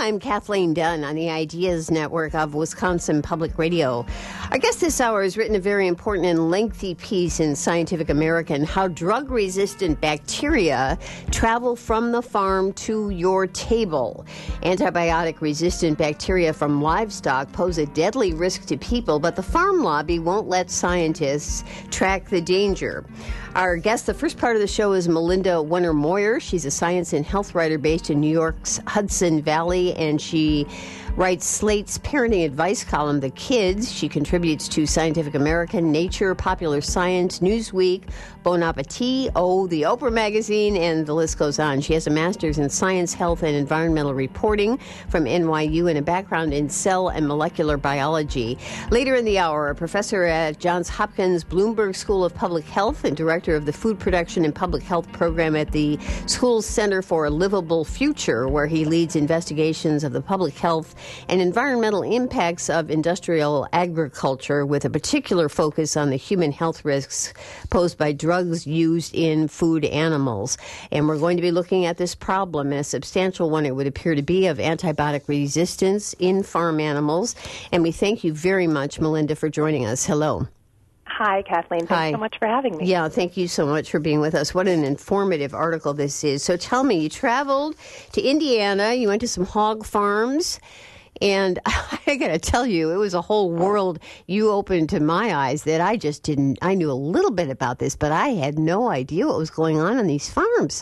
I'm Kathleen Dunn on the Ideas Network of Wisconsin Public Radio. Our guest this hour has written a very important and lengthy piece in Scientific American, How Drug-Resistant Bacteria Travel from the Farm to Your Table. Antibiotic-resistant bacteria from livestock pose a deadly risk to people, but the farm lobby won't let scientists track the danger. Our guest, the first part of the show, is Melinda Wenner-Moyer. She's a science and health writer based in New York's Hudson Valley, and she writes Slate's parenting advice column, The Kids. She contributes to Scientific American, Nature, Popular Science, Newsweek, Bon Appetit, the Oprah Magazine, and the list goes on. She has a master's in science, health, and environmental reporting from NYU and a background in cell and molecular biology. Later in the hour, a professor at Johns Hopkins Bloomberg School of Public Health and director of the Food Production and Public Health Program at the school's Center for a Livable Future, where he leads investigations of the public health and environmental impacts of industrial agriculture, with a particular focus on the human health risks posed by drugs used in food animals. And we're going to be looking at this problem, and a substantial one it would appear to be, of antibiotic resistance in farm animals. And we thank you very much, Melinda, for joining us. Hello. Hi, Kathleen. Thanks so much for having me. Yeah, thank you so much for being with us. What an informative article this is. So tell me, you traveled to Indiana, you went to some hog farms, and I got to tell you, it was a whole world you opened to my eyes that I just didn't. I knew a little bit about this, but I had no idea what was going on these farms.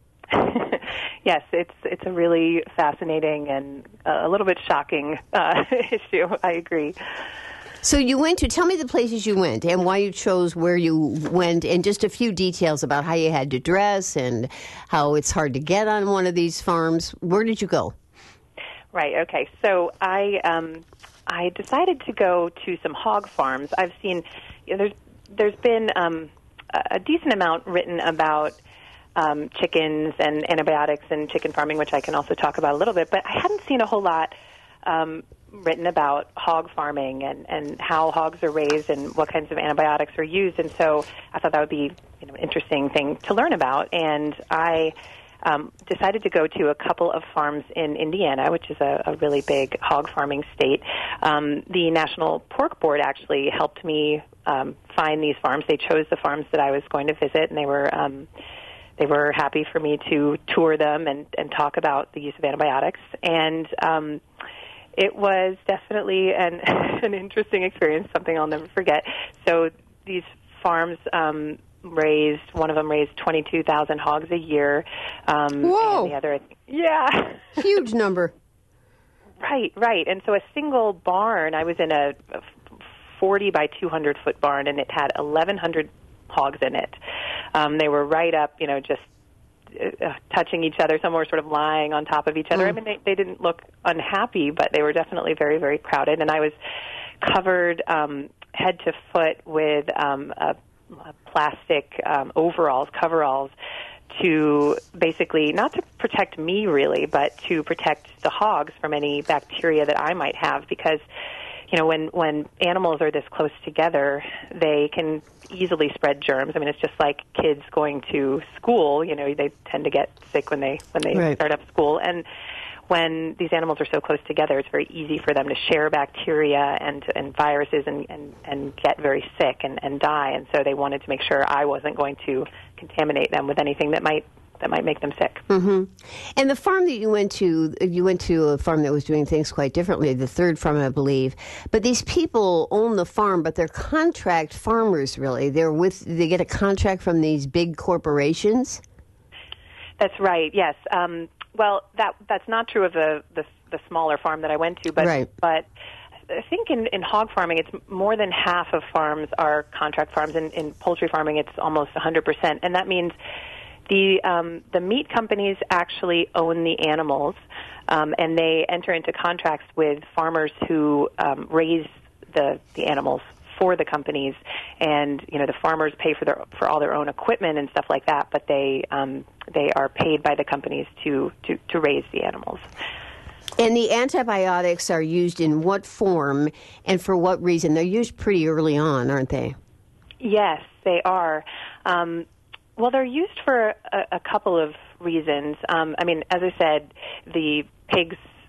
Yes, it's a really fascinating and a little bit shocking issue. I agree. So you went to, tell me the places you went and why you chose where you went, and just a few details about how you had to dress and how it's hard to get on one of these farms. Where did you go? Right, okay. So I decided to go to some hog farms. I've seen, there's been a decent amount written about chickens and antibiotics and chicken farming, which I can also talk about a little bit, but I hadn't seen a whole lot written about hog farming and how hogs are raised and what kinds of antibiotics are used. And so I thought that would be an interesting thing to learn about. And I decided to go to a couple of farms in Indiana, which is a really big hog farming state. The National Pork Board actually helped me find these farms. They chose the farms that I was going to visit, and they were happy for me to tour them and talk about the use of antibiotics. And it was definitely an interesting experience, something I'll never forget. So these farms one of them raised 22,000 hogs a year. Whoa. And the other, yeah. Huge number. Right. And so a single barn, I was in a 40 by 200 foot barn, and it had 1,100 hogs in it. They were right up, just touching each other. Some were sort of lying on top of each other. I mean, they didn't look unhappy, but they were definitely very, very crowded. And I was covered head to foot with plastic coveralls, to basically, not to protect me really, but to protect the hogs from any bacteria that I might have, because when animals are this close together, they can easily spread germs. I mean, it's just like kids going to school. They tend to get sick when they Right. start up school. And when these animals are so close together, it's very easy for them to share bacteria and viruses and get very sick and die. And so they wanted to make sure I wasn't going to contaminate them with anything that might make them sick. Mm-hmm. And the farm that you went to a farm that was doing things quite differently, the third farm, I believe. But these people own the farm, but they're contract farmers, really. They get a contract from these big corporations? That's right, yes. Well, that's not true of the smaller farm that I went to, but Right. But I think in hog farming, it's more than half of farms are contract farms. In poultry farming, it's almost 100%, and that means the meat companies actually own the animals, and they enter into contracts with farmers who raise the animals for the companies, and the farmers pay for all their own equipment and stuff like that, but they are paid by the companies to raise the animals. And the antibiotics are used in what form and for what reason? They're used pretty early on, aren't they? Yes, they are. Well, they're used for a couple of reasons. I mean, as I said, the pigs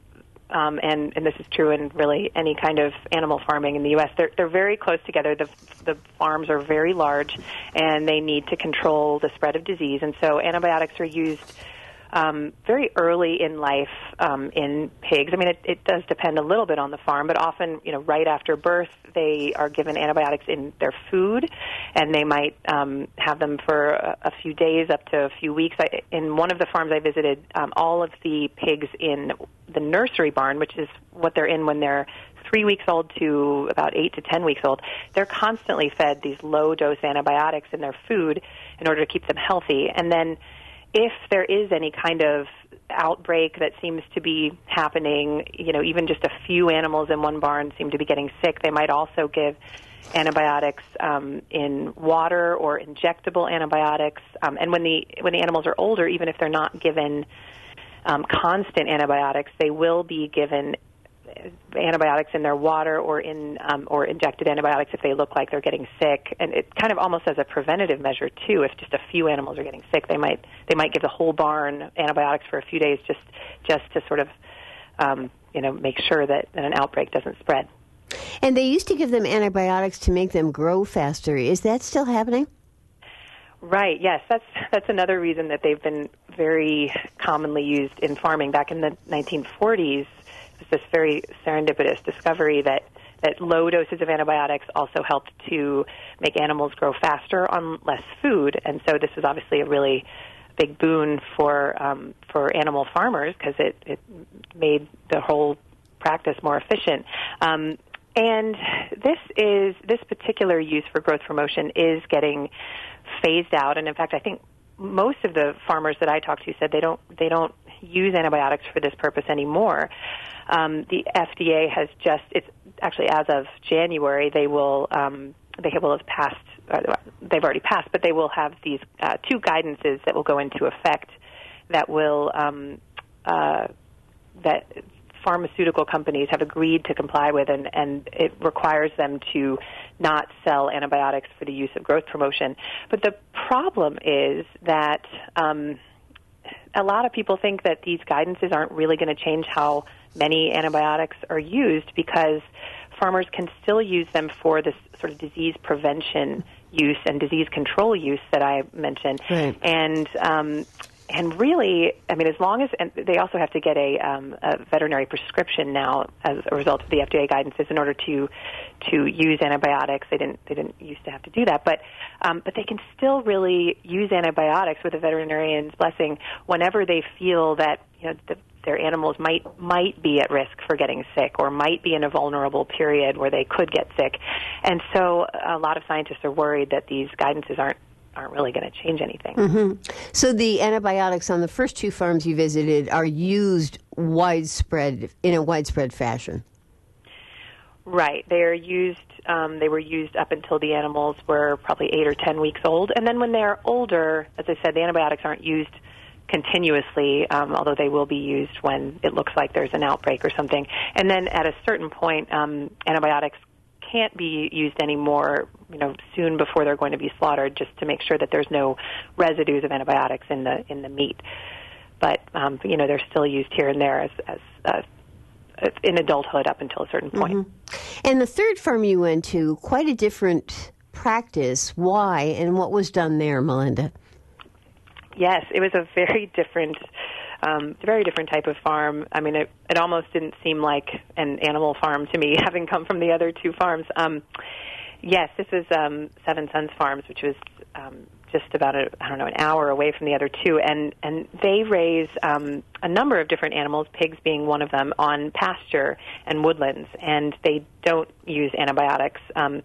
and this is true in really any kind of animal farming in the U.S., they're very close together. The farms are very large, and they need to control the spread of disease. And so antibiotics are used very early in life in pigs. I mean, it does depend a little bit on the farm, but often, right after birth, they are given antibiotics in their food, and they might have them for a few days up to a few weeks. In one of the farms I visited, all of the pigs in the nursery barn, which is what they're in when they're 3 weeks old to about 8 to 10 weeks old, they're constantly fed these low-dose antibiotics in their food in order to keep them healthy. And then if there is any kind of outbreak that seems to be happening, even just a few animals in one barn seem to be getting sick, they might also give antibiotics in water or injectable antibiotics. And when the animals are older, even if they're not given constant antibiotics, they will be given antibiotics in their water or in or injected antibiotics if they look like they're getting sick, and it kind of almost as a preventative measure too. If just a few animals are getting sick, they might give the whole barn antibiotics for a few days just to sort of make sure that an outbreak doesn't spread. And they used to give them antibiotics to make them grow faster. Is that still happening? Right. Yes, that's another reason that they've been very commonly used in farming. Back in the 1940s, it was this very serendipitous discovery that low doses of antibiotics also helped to make animals grow faster on less food, and so this is obviously a really big boon for animal farmers because it made the whole practice more efficient. And this particular use for growth promotion is getting phased out, and in fact, I think most of the farmers that I talked to said they don't use antibiotics for this purpose anymore. The FDA has it's actually as of January they will have passed. They've already passed, but they will have these two guidances that will go into effect that will that pharmaceutical companies have agreed to comply with, and it requires them to not sell antibiotics for the use of growth promotion. But the problem is that a lot of people think that these guidances aren't really going to change how many antibiotics are used because farmers can still use them for this sort of disease prevention use and disease control use that I mentioned. Right. And really, I mean, as long as and they also have to get a veterinary prescription now as a result of the FDA guidances in order to use antibiotics. They didn't used to have to do that, but they can still really use antibiotics with a veterinarian's blessing whenever they feel that their animals might be at risk for getting sick or might be in a vulnerable period where they could get sick. And so a lot of scientists are worried that these guidances aren't really going to change anything. Mm-hmm. So the antibiotics on the first two farms you visited are used in a widespread fashion. Right. They are used. They were used up until the animals were probably 8 or 10 weeks old, and then when they are older, as I said, the antibiotics aren't used continuously, although they will be used when it looks like there's an outbreak or something. And then at a certain point, antibiotics can't be used anymore, soon before they're going to be slaughtered, just to make sure that there's no residues of antibiotics in the meat. But they're still used here and there as in adulthood up until a certain point. Mm-hmm. And the third farm you went to, quite a different practice. Why, and what was done there, Melinda? Yes, it was a very different type of farm. I mean, it almost didn't seem like an animal farm to me, having come from the other two farms. Yes, this is Seven Sons Farms, which was just about an hour away from the other two, and they raise a number of different animals, pigs being one of them, on pasture and woodlands, and they don't use antibiotics.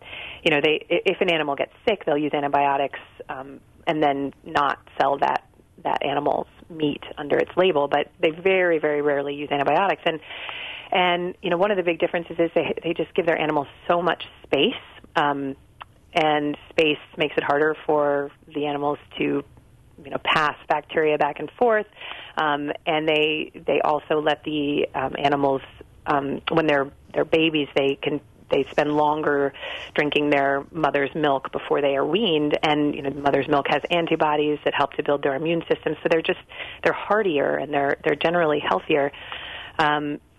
If an animal gets sick, they'll use antibiotics and then not sell that animal's meat under its label, but they very, very rarely use antibiotics. And one of the big differences is they just give their animals so much space, and space makes it harder for the animals to pass bacteria back and forth, and they also let the animals when they're babies they spend longer drinking their mother's milk before they are weaned, and the mother's milk has antibodies that help to build their immune system, so they're hardier and they're generally healthier.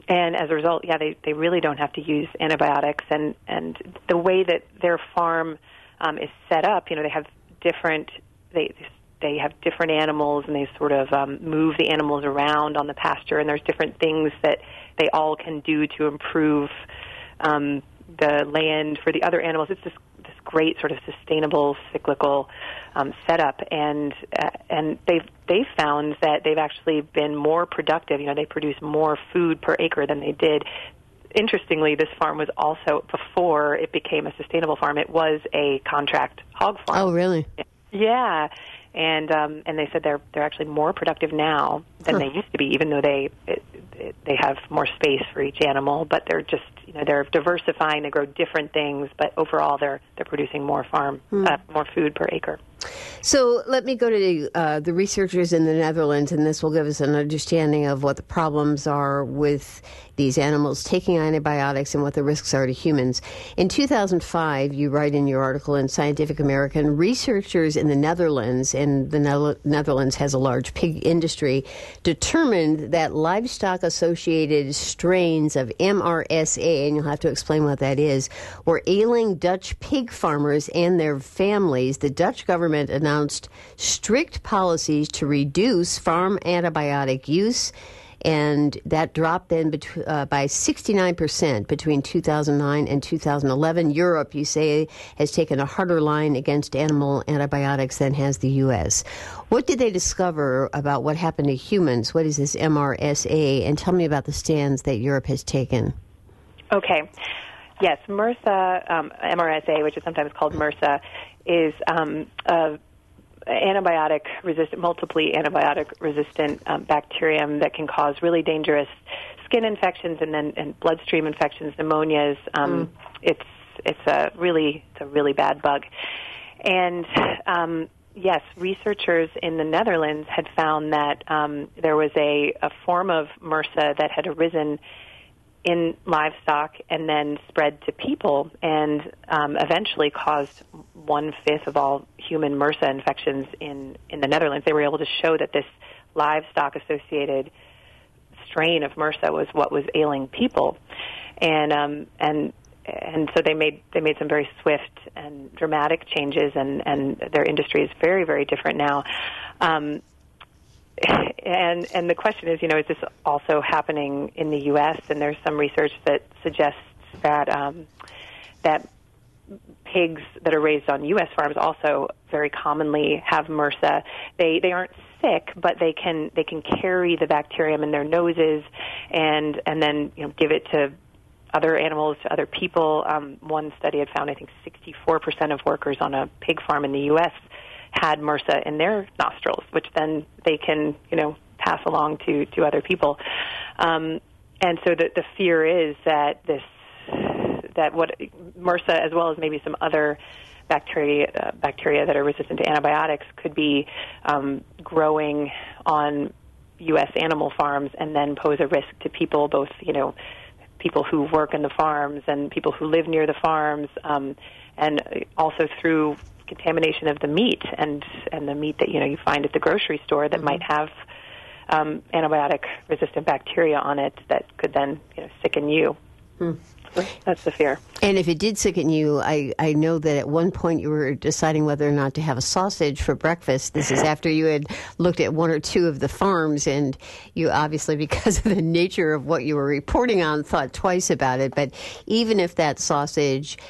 And as a result, they really don't have to use antibiotics. And the way that their farm is set up, they have different animals, and they sort of move the animals around on the pasture, and there's different things that they all can do to improve the land for the other animals. It's this great sort of sustainable cyclical setup, and they've found that they've actually been more productive. They produce more food per acre than they did. Interestingly, this farm was also, before it became a sustainable farm, it was a contract hog farm. Oh, really? Yeah, and they said they're actually more productive now than they used to be, even though they have more space for each animal. But they're just they're diversifying. They grow different things, but overall they're producing more more food per acre. So let me go to the researchers in the Netherlands, and this will give us an understanding of what the problems are with these animals taking antibiotics and what the risks are to humans. In 2005, you write in your article in Scientific American, researchers in the Netherlands, and the Netherlands has a large pig industry, determined that livestock-associated strains of MRSA, and you'll have to explain what that is, were ailing Dutch pig farmers and their families. The Dutch government announced strict policies to reduce farm antibiotic use, and that dropped then by 69% between 2009 and 2011. Europe, you say, has taken a harder line against animal antibiotics than has the U.S. What did they discover about what happened to humans? What is this MRSA? And tell me about the stands that Europe has taken. Okay. Yes, MRSA, MRSA, which is sometimes called MRSA, is multiply antibiotic-resistant bacterium that can cause really dangerous skin infections and bloodstream infections, pneumonias. It's a really bad bug. And yes, researchers in the Netherlands had found that there was a form of MRSA that had arisen in livestock and then spread to people, and eventually caused 1/5 of all human MRSA infections in the Netherlands. They were able to show that this livestock-associated strain of MRSA was what was ailing people, and so they made some very swift and dramatic changes, and their industry is very, very different now. And the question is, is this also happening in the U.S.? And there's some research that suggests that that pigs that are raised on U.S. farms also very commonly have MRSA. They aren't sick, but they can carry the bacterium in their noses, and then give it to other animals, to other people. One study had found, I think, 64% of workers on a pig farm in the U.S. had MRSA in their nostrils, which then they can, pass along to other people. And so the fear is that what MRSA, as well as maybe some other bacteria that are resistant to antibiotics, could be growing on U.S. animal farms and then pose a risk to people, both, people who work in the farms and people who live near the farms, and also through contamination of the meat and the meat that you find at the grocery store that might have antibiotic-resistant bacteria on it that could then sicken you. So that's the fear. And if it did sicken you, I know that at one point you were deciding whether or not to have a sausage for breakfast. This is after you had looked at one or two of the farms, and you obviously, because of the nature of what you were reporting on, thought twice about it. But even if that sausage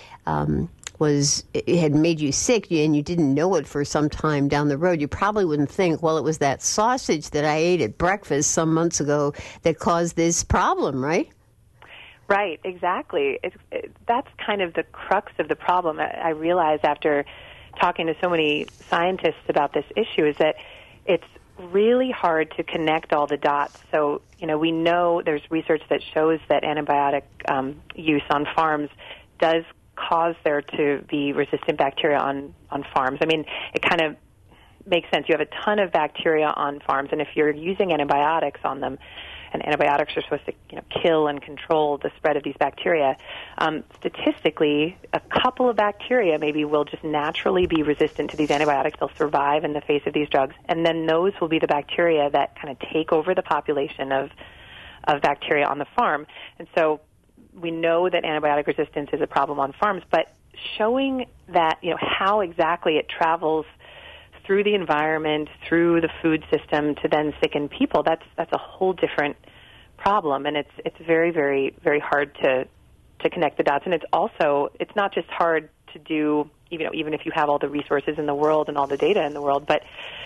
it had made you sick and you didn't know it for some time down the road, you probably wouldn't think, well, it was that sausage that I ate at breakfast some months ago that caused this problem, right? Right, exactly. That's kind of the crux of the problem. I realized after talking to so many scientists about this issue is that it's really hard to connect all the dots. So, we know there's research that shows that antibiotic use on farms does cause there to be resistant bacteria on farms. I mean, it kind of makes sense. You have a ton of bacteria on farms, and if you're using antibiotics on them, and antibiotics are supposed to kill and control the spread of these bacteria, statistically, a couple of bacteria maybe will just naturally be resistant to these antibiotics. They'll survive in the face of these drugs, and then those will be the bacteria that kind of take over the population of of bacteria on the farm. And so we know that antibiotic resistance is a problem on farms, but showing that, how exactly it travels through the environment, through the food system to then sicken people, that's a whole different problem, and it's very, very, very hard to connect the dots. And it's not just hard to do, even if you have all the resources in the world and all the data in the world, but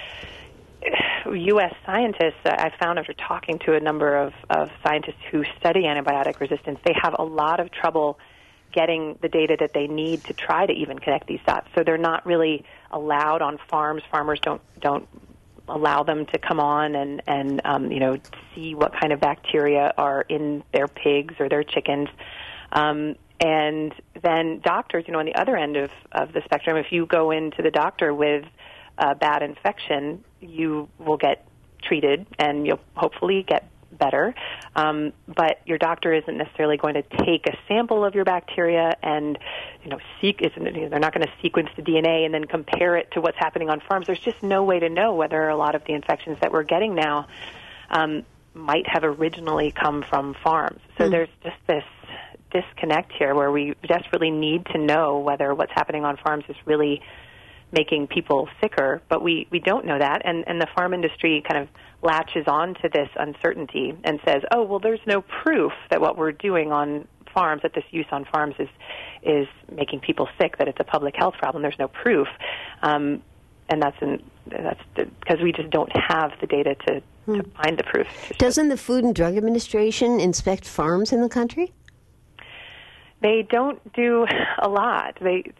U.S. scientists, I found after talking to a number of scientists who study antibiotic resistance, they have a lot of trouble getting the data that they need to try to even connect these dots. So they're not really allowed on farms. Farmers don't allow them to come on and see what kind of bacteria are in their pigs or their chickens. And then doctors, on the other end of the spectrum, if you go into the doctor with a bad infection, you will get treated and you'll hopefully get better. But your doctor isn't necessarily going to take a sample of your bacteria and, they're not going to sequence the DNA and then compare it to what's happening on farms. There's just no way to know whether a lot of the infections that we're getting now might have originally come from farms. So there's just this disconnect here where we desperately need to know whether what's happening on farms is really making people sicker, but we don't know that, and the farm industry kind of latches on to this uncertainty and says, oh, well, there's no proof that what we're doing on farms, that this use on farms is making people sick, that it's a public health problem. There's no proof, and that's because we just don't have the data to find the proof. Doesn't the Food and Drug Administration inspect farms in the country? They don't do a lot.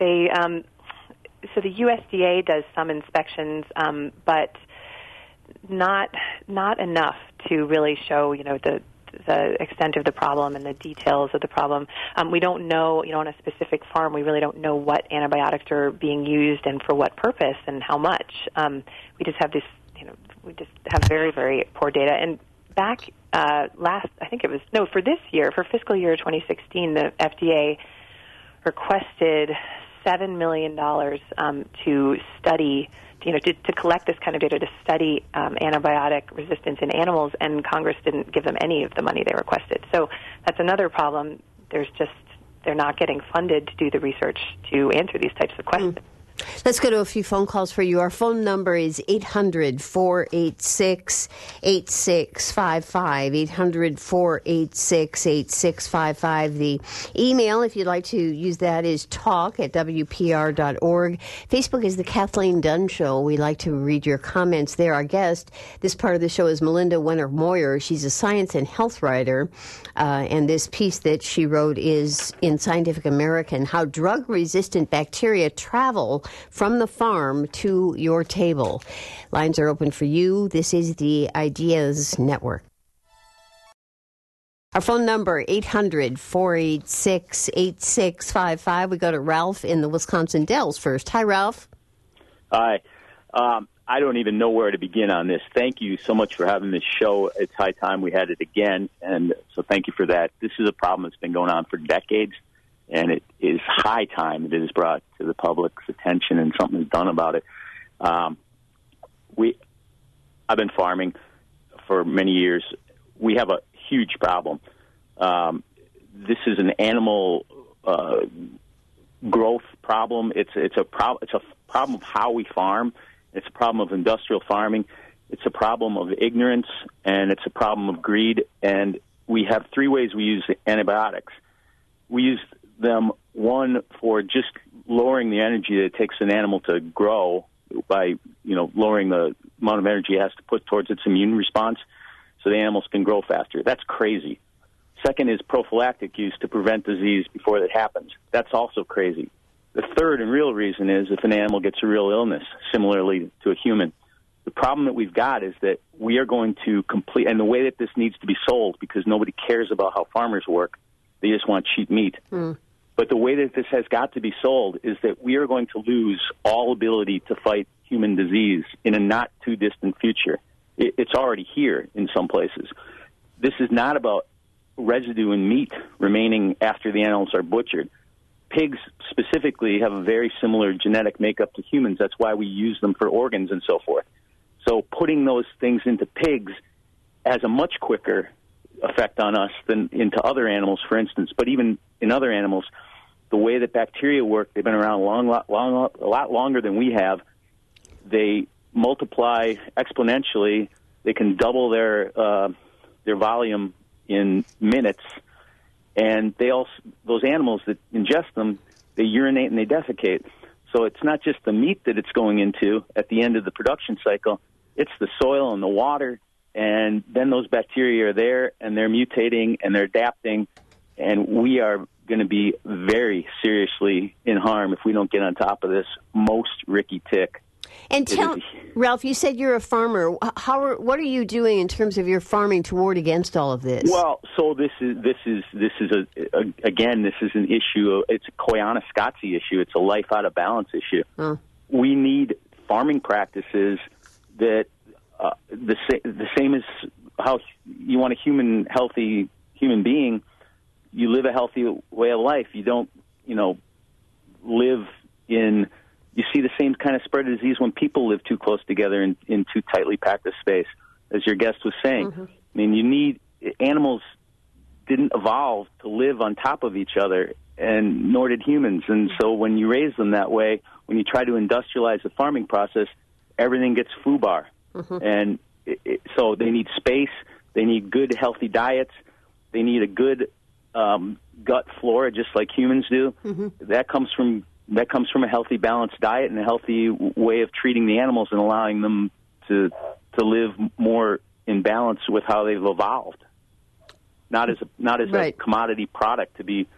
So the USDA does some inspections, but not enough to really show, the extent of the problem and the details of the problem. We don't know, on a specific farm, we really don't know what antibiotics are being used and for what purpose and how much. We just have this, we just have very, very poor data. And back for this year, for fiscal year 2016, the FDA requested $7 million to study, to collect this kind of data to study antibiotic resistance in animals, and Congress didn't give them any of the money they requested. So that's another problem. They're not getting funded to do the research to answer these types of questions. Let's go to a few phone calls for you. Our phone number is 800-486-8655, 800-486-8655. The email, if you'd like to use that, is talk@wpr.org. Facebook is The Kathleen Dunn Show. We like to read your comments there. Our guest, this part of the show, is Melinda Wenner-Moyer. She's a science and health writer, and this piece that she wrote is in Scientific American, How Drug-Resistant Bacteria Travel from the Farm to Your Table. Lines are open for you. This is the Ideas Network. Our phone number, 800-486-8655. We go to Ralph in the Wisconsin Dells first. Hi, Ralph. Hi. I don't even know where to begin on this. Thank you so much for having this show. It's high time we had it again, and so thank you for that. This is a problem that's been going on for decades, and it is high time that it is brought to the public's attention and something is done about it. I've been farming for many years. We have a huge problem. This is an animal growth problem. It's a problem of how we farm. It's a problem of industrial farming. It's a problem of ignorance, and it's a problem of greed. And we have three ways we use antibiotics. We use them, one, for just lowering the energy that it takes an animal to grow by, lowering the amount of energy it has to put towards its immune response so the animals can grow faster. That's crazy. Second is prophylactic use to prevent disease before it happens. That's also crazy. The third and real reason is if an animal gets a real illness, similarly to a human. The problem that we've got is that we are going to complete, and the way that this needs to be sold, because nobody cares about how farmers work, they just want cheap meat. But the way that this has got to be sold is that we are going to lose all ability to fight human disease in a not-too-distant future. It's already here in some places. This is not about residue in meat remaining after the animals are butchered. Pigs specifically have a very similar genetic makeup to humans. That's why we use them for organs and so forth. So putting those things into pigs has a much quicker effect on us than into other animals, for instance. But even in other animals, the way that bacteria work, they've been around a lot longer than we have. They multiply exponentially. They can double their volume in minutes, and those animals that ingest them, they urinate and they defecate. So it's not just the meat that it's going into at the end of the production cycle, it's the soil and the water, and then those bacteria are there, and they're mutating, and they're adapting, and we are going to be very seriously in harm if we don't get on top of this most Ricky tick. And Ralph, you said you're a farmer. What are you doing in terms of your farming to ward against all of this? Well, so this is an issue. It's a Koyaanisqatsi issue. It's a life out of balance issue. Oh. We need farming practices that the same as how you want a healthy human being. You live a healthy way of life. You don't, live in. You see the same kind of spread of disease when people live too close together in too tightly packed a space, as your guest was saying. Mm-hmm. I mean, animals didn't evolve to live on top of each other, and nor did humans. And so when you raise them that way, when you try to industrialize the farming process, everything gets FUBAR. Mm-hmm. And so they need space, they need good, healthy diets, they need a good gut flora, just like humans do. Mm-hmm. That comes from a healthy, balanced diet and a healthy way of treating the animals and allowing them to live more in balance with how they've evolved. Not as right. a commodity product to be,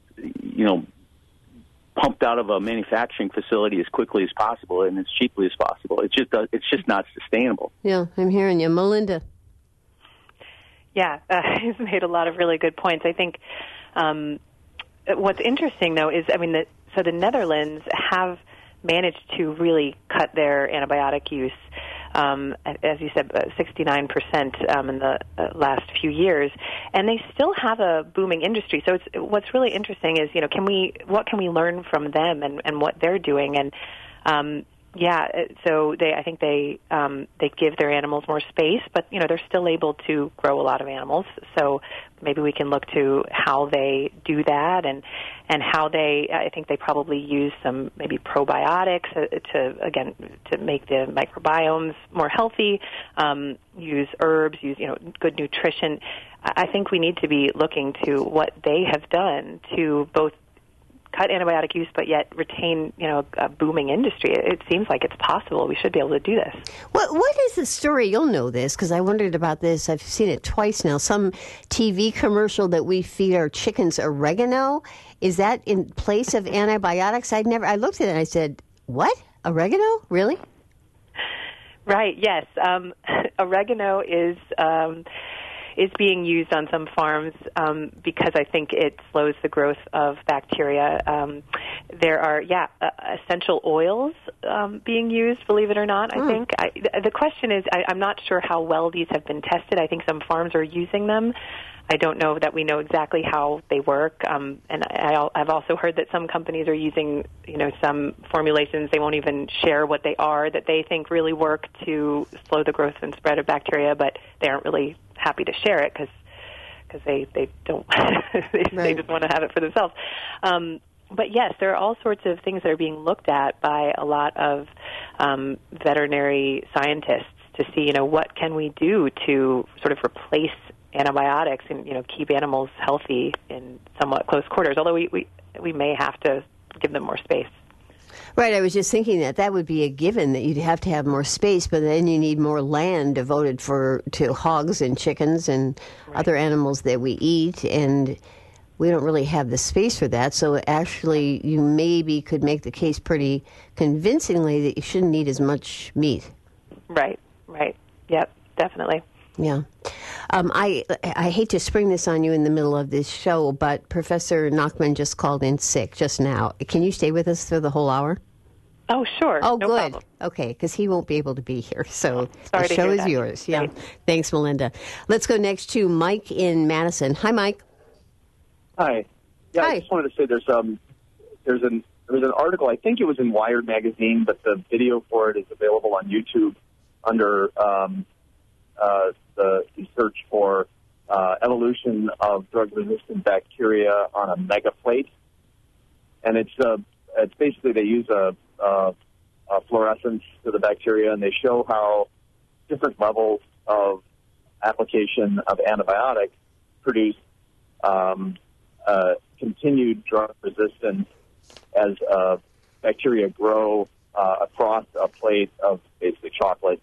pumped out of a manufacturing facility as quickly as possible and as cheaply as possible. It's just not sustainable. Yeah, I'm hearing you, Melinda. Yeah, he's made a lot of really good points. I think what's interesting though is, so the Netherlands have managed to really cut their antibiotic use, as you said, 69% in the last few years, and they still have a booming industry. So what's really interesting is, what can we learn from them and what they're doing? And so I think they give their animals more space, but they're still able to grow a lot of animals. So maybe we can look to how they do that and how I think they probably use some maybe probiotics to make the microbiomes more healthy. Use herbs, use good nutrition. I think we need to be looking to what they have done to both cut antibiotic use, but yet retain, a booming industry. It seems like it's possible. We should be able to do this. What is the story? You'll know this because I wondered about this. I've seen it twice now. Some TV commercial that we feed our chickens oregano. Is that in place of antibiotics? I looked at it and I said, what? Oregano? Really? Right. Yes. Oregano is being used on some farms because I think it slows the growth of bacteria. There are, essential oils being used, believe it or not, I think. The question is, I'm not sure how well these have been tested. I think some farms are using them. I don't know that we know exactly how they work. And I've also heard that some companies are using, some formulations. They won't even share what they are that they think really work to slow the growth and spread of bacteria, but they aren't really happy to share it because they don't they just want to have it for themselves. But yes, there are all sorts of things that are being looked at by a lot of veterinary scientists to see, what can we do to sort of replace antibiotics and keep animals healthy in somewhat close quarters. Although we may have to give them more space. Right, I was just thinking that would be a given, that you'd have to have more space, but then you need more land devoted to hogs and chickens and other animals that we eat, and we don't really have the space for that. So actually, you maybe could make the case pretty convincingly that you shouldn't eat as much meat. Right. Yep, definitely. Yeah. I hate to spring this on you in the middle of this show, but Professor Nachman just called in sick just now. Can you stay with us through the whole hour? Oh, sure. Oh, no good. Problem. Okay, because he won't be able to be here. So the show is yours. Yeah. Right. Thanks, Melinda. Let's go next to Mike in Madison. Hi, Mike. Hi. Yeah, Hi. I just wanted to say there was an article, I think it was in Wired magazine, but the video for it is available on YouTube under the search for evolution of drug-resistant bacteria on a megaplate, and it's basically they use a fluorescence to the bacteria, and they show how different levels of application of antibiotics produce continued drug resistance as bacteria grow across a plate of basically chocolate,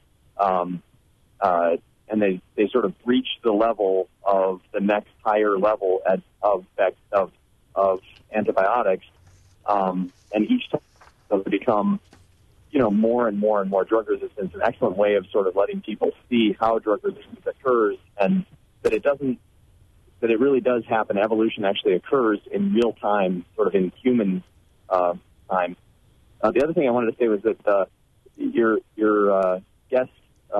and they sort of reach the level of the next higher level of antibiotics, and each time they become more and more and more drug resistance. An excellent way of sort of letting people see how drug resistance occurs, and that it really does happen. Evolution actually occurs in real time, sort of in human time. The other thing I wanted to say was that your guest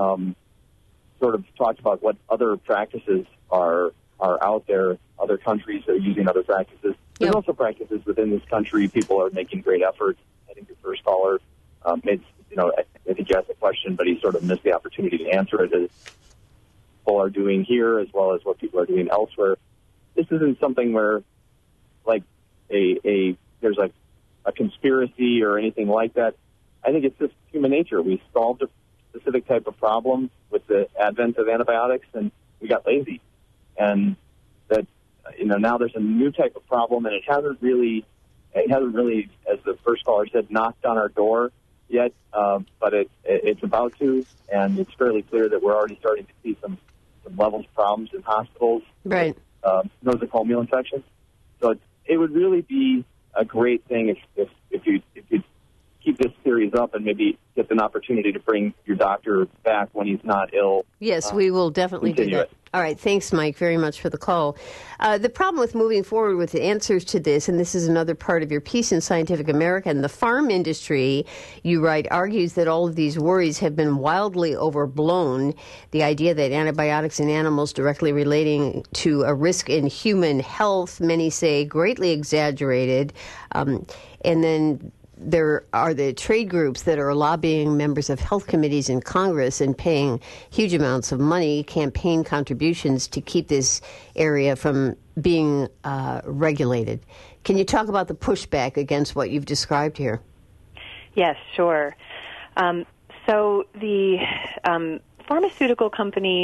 sort of talked about what other practices are out there, other countries that are using other practices. There's also practices within this country. People are making great efforts. I think the first caller made, I think he asked a question, but he sort of missed the opportunity to answer it, as people are doing here as well as what people are doing elsewhere. This isn't something where, like, there's a conspiracy or anything like that. I think it's just human nature. We solved a specific type of problem with the advent of antibiotics, and we got lazy. And that, now there's a new type of problem, and it hasn't really, as the first caller said, knocked on our door yet, but it's about to, and it's fairly clear that we're already starting to see some levels of problems in hospitals. Right. Nosocomial infections. So it would really be a great thing if you keep this series up and maybe get an opportunity to bring your doctor back when he's not ill. Yes, we will definitely do that. All right. Thanks, Mike, very much for the call. The problem with moving forward with the answers to this, and this is another part of your piece in Scientific American, the farm industry, you write, argues that all of these worries have been wildly overblown. The idea that antibiotics in animals directly relating to a risk in human health, many say greatly exaggerated. And then there are the trade groups that are lobbying members of health committees in Congress and paying huge amounts of money, campaign contributions, to keep this area from being regulated. Can you talk about the pushback against what you've described here? Yes, sure. So the pharmaceutical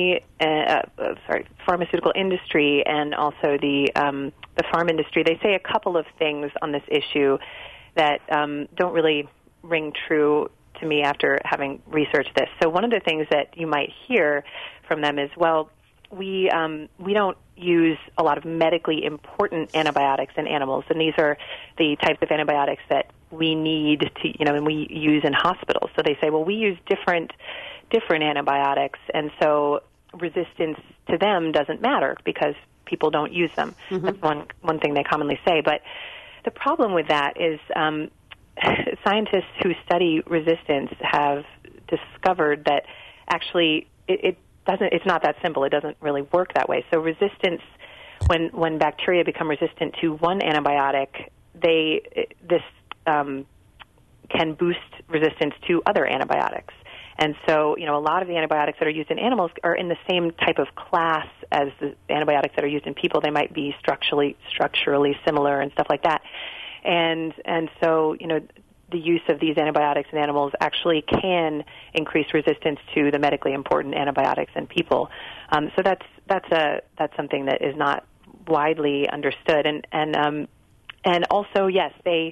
industry and also the farm industry, they say a couple of things on this issue that don't really ring true to me after having researched this. So one of the things that you might hear from them is, well, we don't use a lot of medically important antibiotics in animals, and these are the types of antibiotics that we need to, and we use in hospitals. So they say, well, we use different antibiotics, and so resistance to them doesn't matter because people don't use them. Mm-hmm. That's one thing they commonly say, but the problem with that is scientists who study resistance have discovered that actually it's not that simple. It doesn't really work that way. So resistance, when bacteria become resistant to one antibiotic, this can boost resistance to other antibiotics. And so, a lot of the antibiotics that are used in animals are in the same type of class as the antibiotics that are used in people. They might be structurally similar and stuff like that. And so, the use of these antibiotics in animals actually can increase resistance to the medically important antibiotics in people. So that's something that is not widely understood. And also, yes, they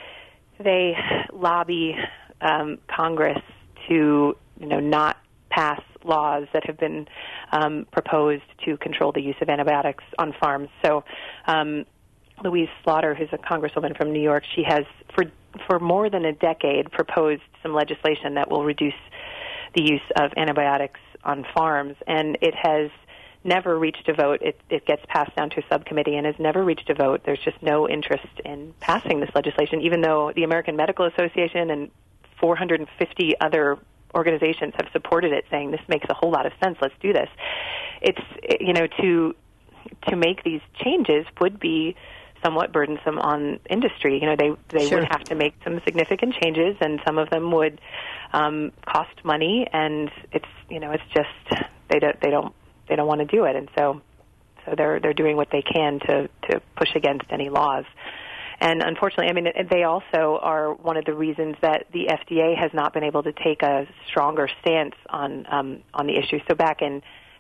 lobby Congress to not pass laws that have been proposed to control the use of antibiotics on farms. So Louise Slaughter, who's a congresswoman from New York, she has for more than a decade proposed some legislation that will reduce the use of antibiotics on farms, and it has never reached a vote. It gets passed down to a subcommittee and has never reached a vote. There's just no interest in passing this legislation, even though the American Medical Association and 450 other organizations have supported it, saying this makes a whole lot of sense. Let's do this. To make these changes would be somewhat burdensome on industry. They Sure. would have to make some significant changes, and some of them would cost money. And it's just they don't want to do it. And so So they're doing what they can to push against any laws. And unfortunately, I mean, they also are one of the reasons that the FDA has not been able to take a stronger stance on the issue. So back in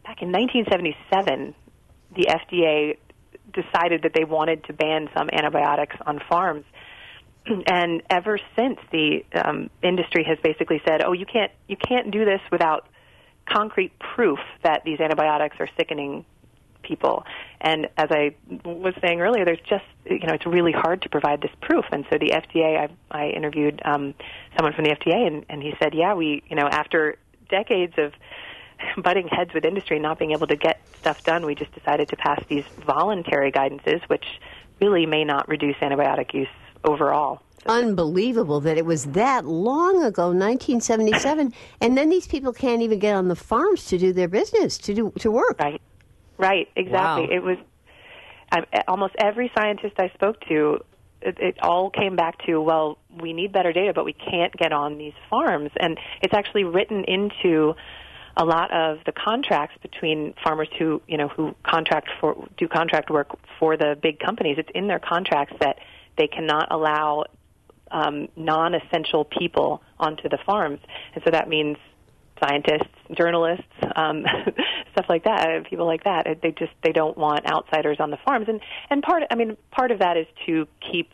1977, the FDA decided that they wanted to ban some antibiotics on farms. And ever since, the industry has basically said, "Oh, you can't do this without concrete proof that these antibiotics are sickening people." And as I was saying earlier, there's just, it's really hard to provide this proof. And so the FDA, I interviewed someone from the FDA, and he said, "Yeah, we, after decades of butting heads with industry, not being able to get stuff done, we just decided to pass these voluntary guidances, which really may not reduce antibiotic use overall." Unbelievable that it was that long ago, 1977, and then these people can't even get on the farms to do their business, to work. Right, exactly. Wow. It was almost every scientist I spoke to, it all came back to, well, we need better data, but we can't get on these farms. And it's actually written into a lot of the contracts between farmers who do contract work for the big companies. It's in their contracts that they cannot allow non-essential people onto the farms. And so that means scientists, journalists, stuff like that, people like that. They don't want outsiders on the farms. And part of that is to keep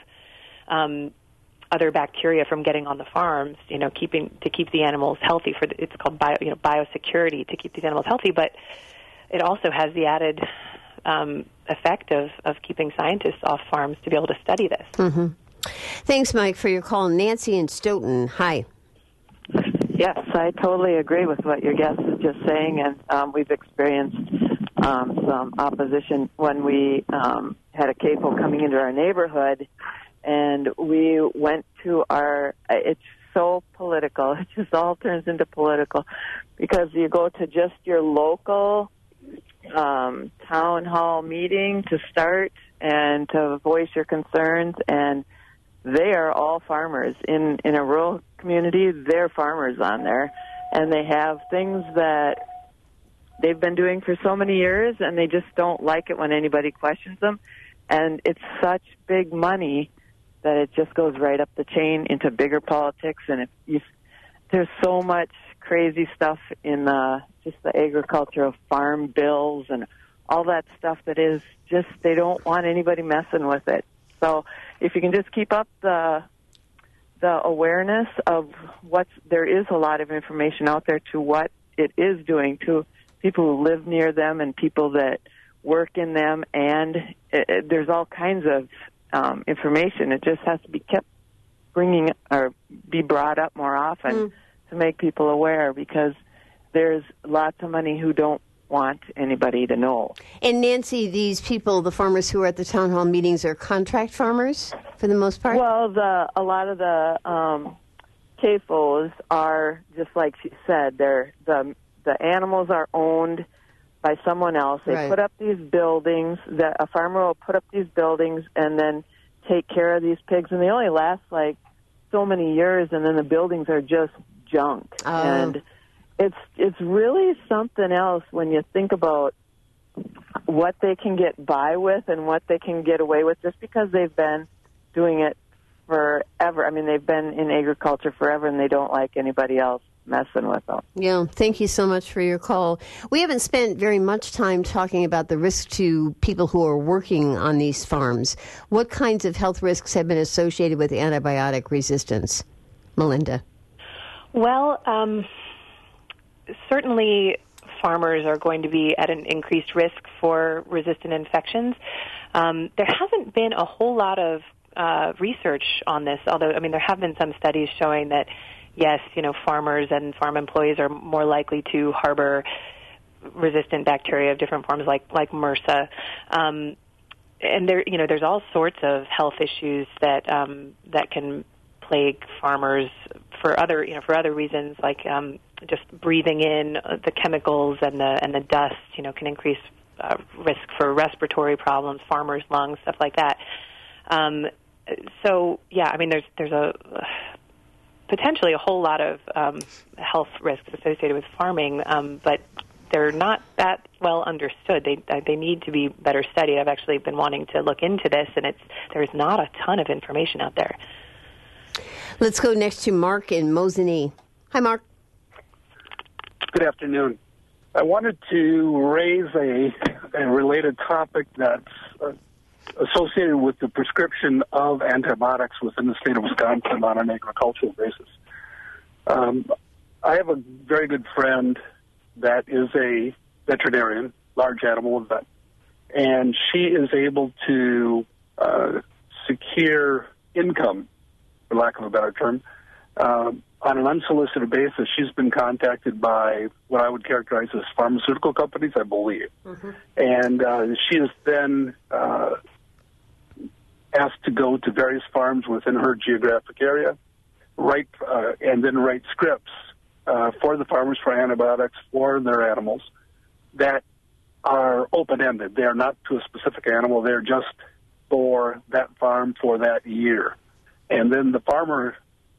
other bacteria from getting on the farms, to keep the animals healthy. It's called biosecurity, to keep these animals healthy. But it also has the added effect of keeping scientists off farms to be able to study this. Mm-hmm. Thanks, Mike, for your call. Nancy in Stoughton, hi. Yes, I totally agree with what your guest is just saying, and we've experienced some opposition when we had a CAFO coming into our neighborhood, and we went to it's so political. It just all turns into political, because you go to just your local town hall meeting to start and to voice your concerns, and they are all farmers. In a rural community, they're farmers on there, and they have things that they've been doing for so many years, and they just don't like it when anybody questions them. And it's such big money that it just goes right up the chain into bigger politics. And there's so much crazy stuff in just the agricultural farm bills and all that stuff that is just, they don't want anybody messing with it. So if you can just keep up the awareness of there is a lot of information out there to what it is doing to people who live near them and people that work in them, and there's all kinds of information. It just has to be kept be brought up more often to make people aware, because there's lots of money who don't want anybody to know. And Nancy, these people, the farmers who are at the town hall meetings, are contract farmers for the most part? Well, a lot of the CAFOs are, just like she said, the animals are owned by someone else. They put up these buildings. A farmer will put up these buildings and then take care of these pigs, and they only last like so many years, and then the buildings are just junk. And it's really something else when you think about what they can get by with and what they can get away with, just because they've been doing it forever. I mean, they've been in agriculture forever, and they don't like anybody else messing with them. Yeah, thank you so much for your call. We haven't spent very much time talking about the risk to people who are working on these farms. What kinds of health risks have been associated with antibiotic resistance? Melinda. Well, certainly farmers are going to be at an increased risk for resistant infections. There hasn't been a whole lot of research on this, although, I mean, there have been some studies showing that, yes, farmers and farm employees are more likely to harbor resistant bacteria of different forms, like MRSA. And there's all sorts of health issues that can plague farmers for other reasons, like just breathing in the chemicals and the dust, can increase risk for respiratory problems, farmers' lungs, stuff like that. So yeah, I mean, there's a potentially a whole lot of health risks associated with farming, but they're not that well understood. They need to be better studied. I've actually been wanting to look into this, and there's not a ton of information out there. Let's go next to Mark in Mosinee. Hi, Mark. Good afternoon. I wanted to raise a related topic that's associated with the prescription of antibiotics within the state of Wisconsin on an agricultural basis. I have a very good friend that is a veterinarian, large animal vet, and she is able to secure income, for lack of a better term, on an unsolicited basis. She's been contacted by what I would characterize as pharmaceutical companies, I believe. Mm-hmm. And she is then asked to go to various farms within her geographic area, write scripts for the farmers for antibiotics for their animals that are open-ended. They are not to a specific animal. They're just for that farm for that year. And then the farmer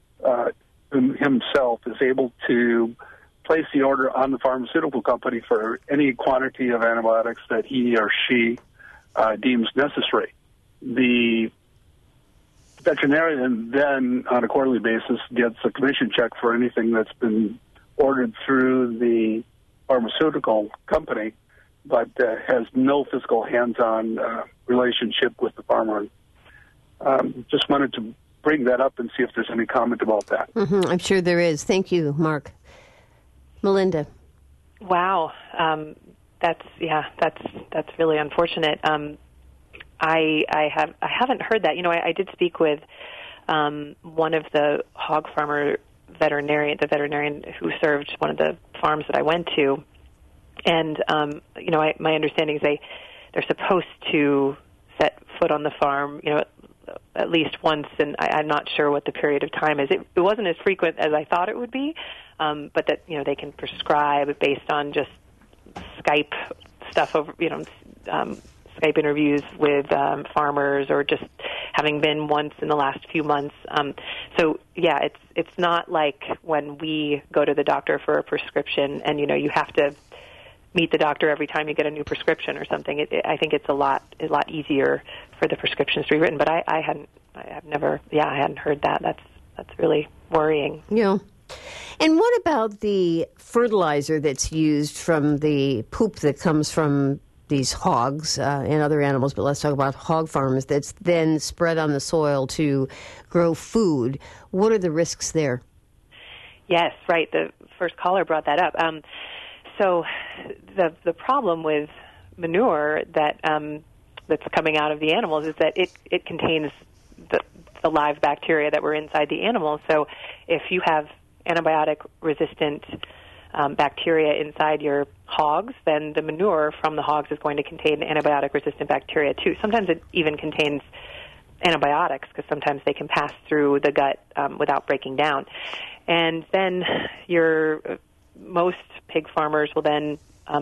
himself is able to place the order on the pharmaceutical company for any quantity of antibiotics that he or she deems necessary. The veterinarian then, on a quarterly basis, gets a commission check for anything that's been ordered through the pharmaceutical company, but has no physical hands-on relationship with the farmer. Just wanted to bring that up and see if there's any comment about that. Mm-hmm. I'm sure there is. Thank you, Mark. Melinda. Wow, that's really unfortunate. I haven't heard that. I did speak with one of the hog farmer the veterinarian who served one of the farms that I went to, and my understanding is they're supposed to set foot on the farm, at least once, and I'm not sure what the period of time is. It wasn't as frequent as I thought it would be, but that they can prescribe based on just Skype stuff over Skype interviews with farmers, or just having been once in the last few months. So yeah, it's not like when we go to the doctor for a prescription and you have to meet the doctor every time you get a new prescription or something. I think it's a lot easier for the prescriptions to be written. But I hadn't heard that. That's really worrying. Yeah. And what about the fertilizer that's used from the poop that comes from these hogs and other animals, but let's talk about hog farms, that's then spread on the soil to grow food? What are the risks there? Yes, right. The first caller brought that up. So the problem with manure that's coming out of the animals is that it contains the live bacteria that were inside the animals. So if you have antibiotic-resistant bacteria inside your hogs, then the manure from the hogs is going to contain antibiotic-resistant bacteria too. Sometimes it even contains antibiotics, because sometimes they can pass through the gut without breaking down. And then most pig farmers will then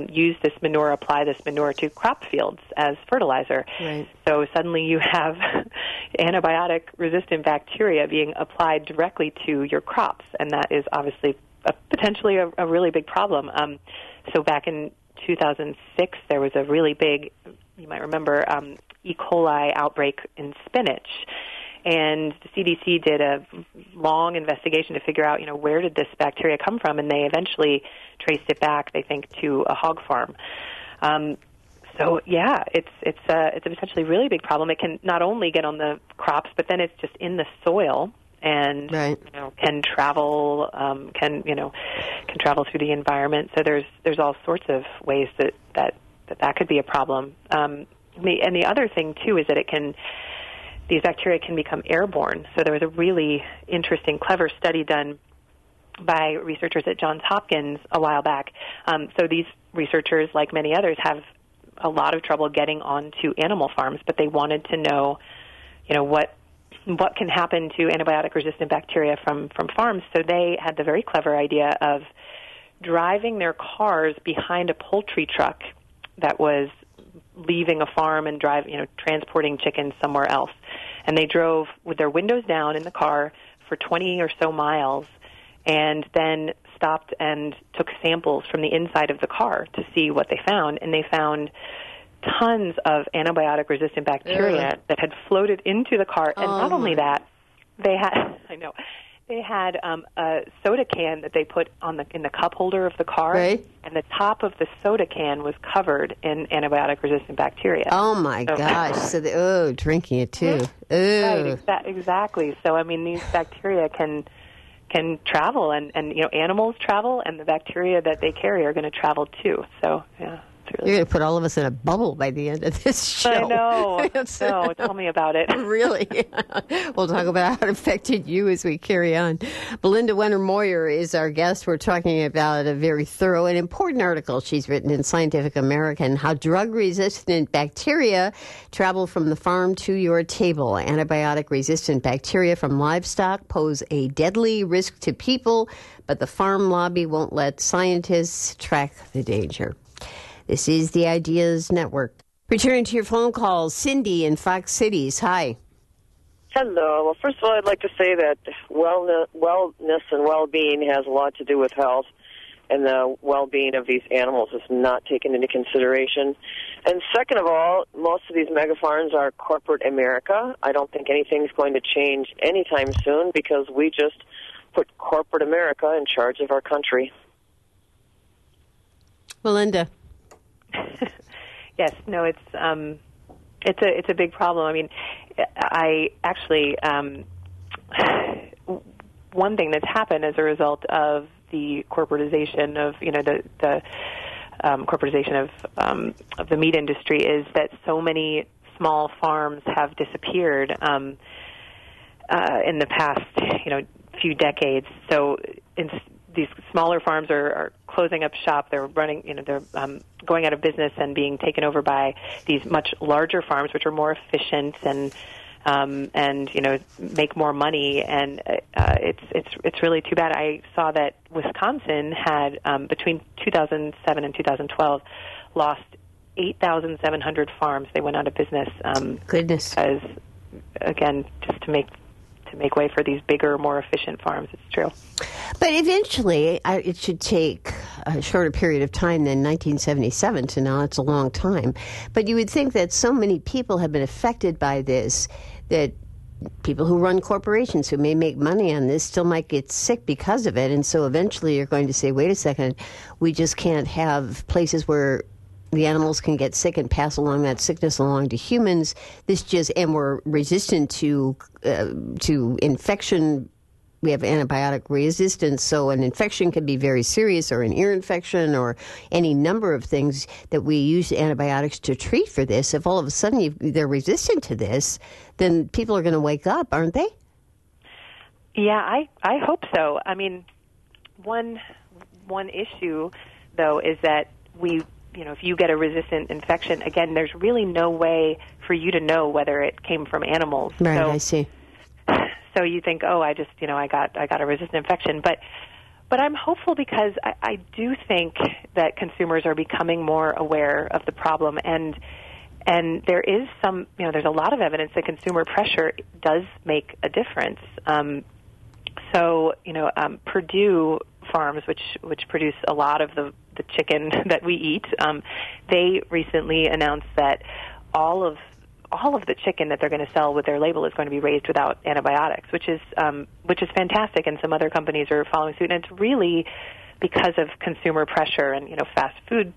apply this manure to crop fields as fertilizer. Right. So suddenly you have antibiotic-resistant bacteria being applied directly to your crops, and that is obviously potentially a really big problem. So back in 2006, there was a really big, you might remember, E. coli outbreak in spinach. And the CDC did a long investigation to figure out, where did this bacteria come from, and they eventually traced it back, they think, to a hog farm. So yeah, it's a potentially really big problem. It can not only get on the crops, but then it's just in the soil, and right. Can travel, can travel through the environment. So there's all sorts of ways that could be a problem. And the other thing too is that these bacteria can become airborne. So there was a really interesting, clever study done by researchers at Johns Hopkins a while back. So these researchers, like many others, have a lot of trouble getting onto animal farms, but they wanted to know, what can happen to antibiotic-resistant bacteria from farms. So they had the very clever idea of driving their cars behind a poultry truck that was leaving a farm and transporting chickens somewhere else. And they drove with their windows down in the car for 20 or so miles, and then stopped and took samples from the inside of the car to see what they found, and they found tons of antibiotic-resistant bacteria that had floated into the car. And not only that, they had a soda can that they put in the cup holder of the car, right, and the top of the soda can was covered in antibiotic-resistant bacteria. Oh my gosh! So drinking it too. Right, exactly. So I mean, these bacteria can travel, and animals travel, and the bacteria that they carry are going to travel too. So yeah. You're going to put all of us in a bubble by the end of this show. I know. No, tell me about it. Really? We'll talk about how it affected you as we carry on. Belinda Wenner-Moyer is our guest. We're talking about a very thorough and important article she's written in Scientific American, How Drug-Resistant Bacteria Travel from the Farm to Your Table. Antibiotic-resistant bacteria from livestock pose a deadly risk to people, but the farm lobby won't let scientists track the danger. This is the Ideas Network. Returning to your phone calls, Cindy in Fox Cities. Hi. Hello. Well, first of all, I'd like to say that wellness and well-being has a lot to do with health, and the well-being of these animals is not taken into consideration. And second of all, most of these mega farms are corporate America. I don't think anything's going to change anytime soon because we just put corporate America in charge of our country. Melinda. Yes, no, it's a big problem. I mean, I actually one thing that's happened as a result of the corporatization of the corporatization of the meat industry is that so many small farms have disappeared in the past few decades. So these smaller farms are closing up shop. They're running, they're going out of business and being taken over by these much larger farms, which are more efficient and make more money. And it's really too bad. I saw that Wisconsin had between 2007 and 2012 lost 8,700 farms. They went out of business. Goodness. As again, just to make way for these bigger, more efficient farms. It's true. But eventually, it should take a shorter period of time than 1977 to now. It's a long time. But you would think that so many people have been affected by this, that people who run corporations who may make money on this still might get sick because of it. And so eventually you're going to say, wait a second, we just can't have places where the animals can get sick and pass along that sickness along to humans. And we're resistant to infection. We have antibiotic resistance, so an infection can be very serious, or an ear infection, or any number of things that we use antibiotics to treat for this. If all of a sudden they're resistant to this, then people are going to wake up, aren't they? Yeah, I hope so. I mean, one issue though is that if you get a resistant infection, again, there's really no way for you to know whether it came from animals. Right, I see. So you think, I got a resistant infection, but I'm hopeful because I do think that consumers are becoming more aware of the problem, and there is there's a lot of evidence that consumer pressure does make a difference. Purdue Farms, which produce a lot of the chicken that we eat, they recently announced that all of the chicken that they're going to sell with their label is going to be raised without antibiotics, which is fantastic, and some other companies are following suit. And it's really because of consumer pressure, and fast food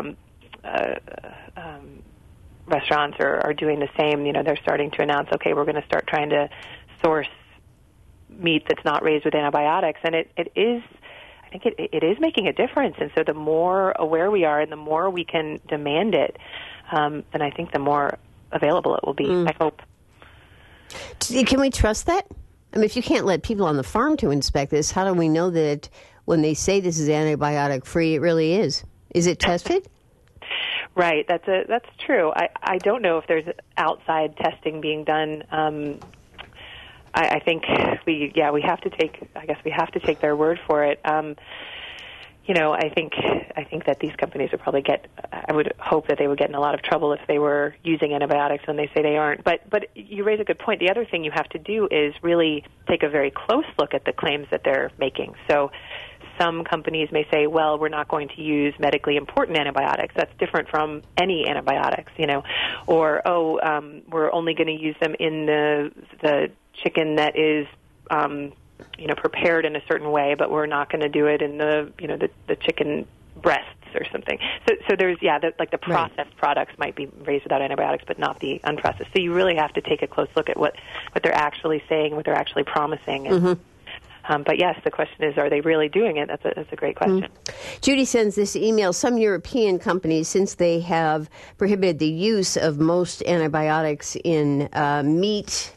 restaurants are doing the same. They're starting to announce, okay, we're going to start trying to source meat that's not raised with antibiotics, and it is. I think it is making a difference, and so the more aware we are and the more we can demand it, then I think the more available it will be, I hope. Can we trust that? I mean, if you can't let people on the farm to inspect this, how do we know that when they say this is antibiotic-free, it really is? Is it tested? Right, that's true. I don't know if there's outside testing being done. I think we have to take their word for it. I think that these companies would probably I would hope that they would get in a lot of trouble if they were using antibiotics when they say they aren't. But you raise a good point. The other thing you have to do is really take a very close look at the claims that they're making. So some companies may say, well, we're not going to use medically important antibiotics. That's different from any antibiotics, or we're only going to use them in the chicken that is prepared in a certain way, but we're not going to do it in the chicken breasts or something. So there's the processed products might be raised without antibiotics, but not the unprocessed. So you really have to take a close look at what they're actually saying, what they're actually promising. And, but yes, the question is, are they really doing it? That's a great question. Judy sends this email. Some European companies, since they have prohibited the use of most antibiotics in meat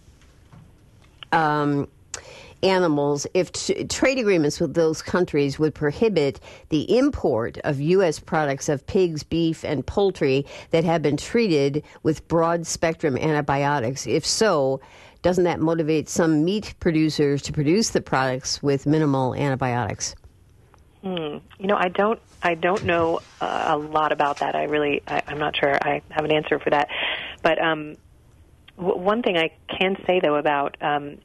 animals, if trade agreements with those countries would prohibit the import of U.S. products of pigs, beef, and poultry that have been treated with broad-spectrum antibiotics. If so, doesn't that motivate some meat producers to produce the products with minimal antibiotics? I don't know a lot about that. I'm not sure I have an answer for that. But one thing I can say, though, about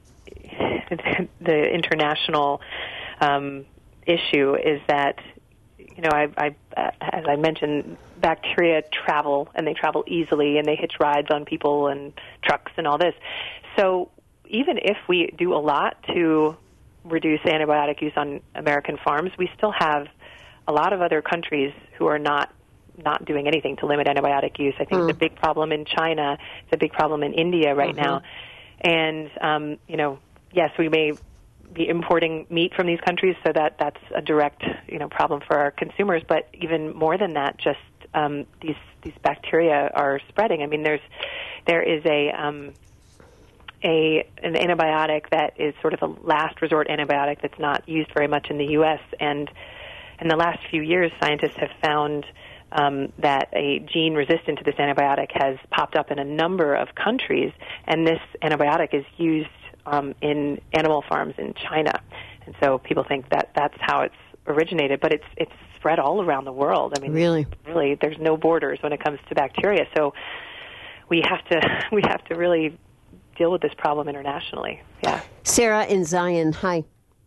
the international issue is that, as I mentioned, bacteria travel, and they travel easily, and they hitch rides on people and trucks and all this. So even if we do a lot to reduce antibiotic use on American farms, we still have a lot of other countries who are not doing anything to limit antibiotic use. I think it's a big problem in China. It's a big problem in India right now. And, yes, we may be importing meat from these countries, so that's a direct, problem for our consumers. But even more than that, just these bacteria are spreading. I mean, there is an antibiotic that is sort of a last resort antibiotic that's not used very much in the U.S. And in the last few years, scientists have found that a gene resistant to this antibiotic has popped up in a number of countries, and this antibiotic is used in animal farms in China. And so people think that that's how it's originated, but it's spread all around the world. I mean, really, there's no borders when it comes to bacteria. So we have to really deal with this problem internationally. Yeah. Sarah in Zion, hi.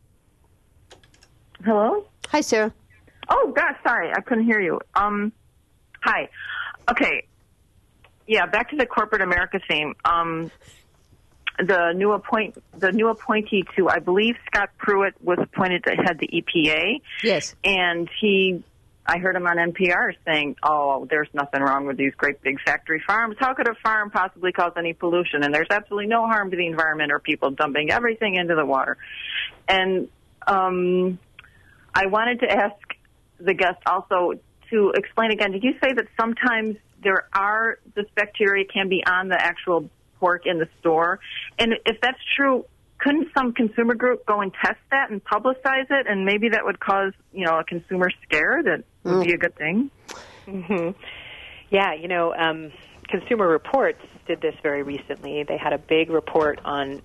Hello? Hi, Sarah. Oh, gosh, sorry, I couldn't hear you. Hi. Okay. Yeah, back to the corporate America theme. The new appointee to, I believe, Scott Pruitt was appointed to head the EPA. Yes. And I heard him on NPR saying, there's nothing wrong with these great big factory farms. How could a farm possibly cause any pollution? And there's absolutely no harm to the environment or people dumping everything into the water. And I wanted to ask the guest also to explain again, did you say that sometimes this bacteria can be on the actual pork in the store? And if that's true, couldn't some consumer group go and test that and publicize it, and maybe that would cause, a consumer scare that would be a good thing? Mm-hmm. Yeah, Consumer Reports did this very recently. They had a big report on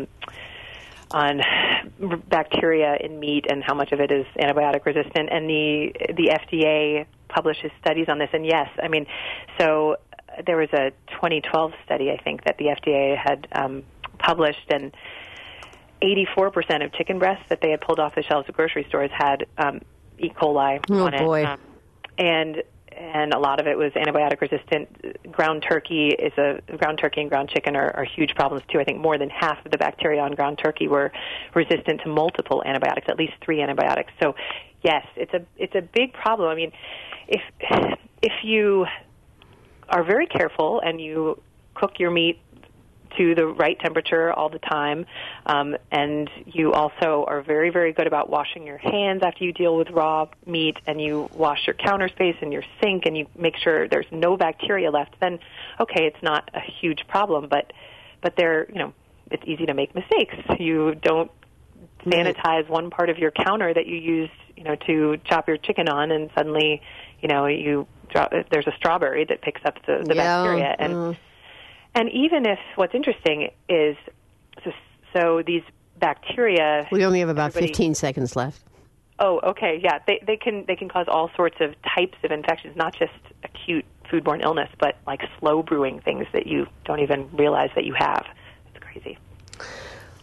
bacteria in meat and how much of it is antibiotic resistant, and the FDA publishes studies on this. And yes, I mean, so there was a 2012 study, I think, that the FDA had published, and 84% of chicken breasts that they had pulled off the shelves of grocery stores had E. coli on it. Oh, boy. And a lot of it was antibiotic resistant. Ground turkey and ground chicken are huge problems too. I think more than half of the bacteria on ground turkey were resistant to multiple antibiotics, at least 3 antibiotics. So yes, it's a big problem. I mean, if you are very careful and you cook your meat to the right temperature all the time, and you also are very, very good about washing your hands after you deal with raw meat, and you wash your counter space and your sink, and you make sure there's no bacteria left, then okay, it's not a huge problem, but it's easy to make mistakes. You don't sanitize one part of your counter that you used, to chop your chicken on, and suddenly, there's a strawberry that picks up the bacteria. And even if what's interesting is, so these bacteria... We only have about 15 seconds left. Oh, okay, yeah. They can cause all sorts of types of infections, not just acute foodborne illness, but like slow brewing things that you don't even realize that you have. It's crazy.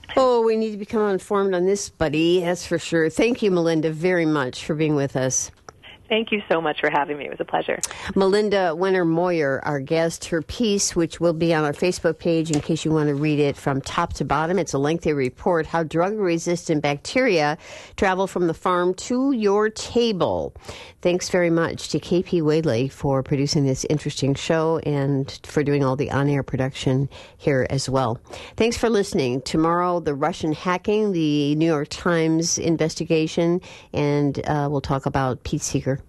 Oh, we need to become informed on this, buddy. That's for sure. Thank you, Melinda, very much for being with us. Thank you so much for having me. It was a pleasure. Melinda Wenner-Moyer, our guest. Her piece, which will be on our Facebook page in case you want to read it from top to bottom. It's a lengthy report, How Drug-Resistant Bacteria Travel from the Farm to Your Table. Thanks very much to KP Whaley for producing this interesting show and for doing all the on-air production here as well. Thanks for listening. Tomorrow, the Russian hacking, the New York Times investigation, and we'll talk about Pete Seeger.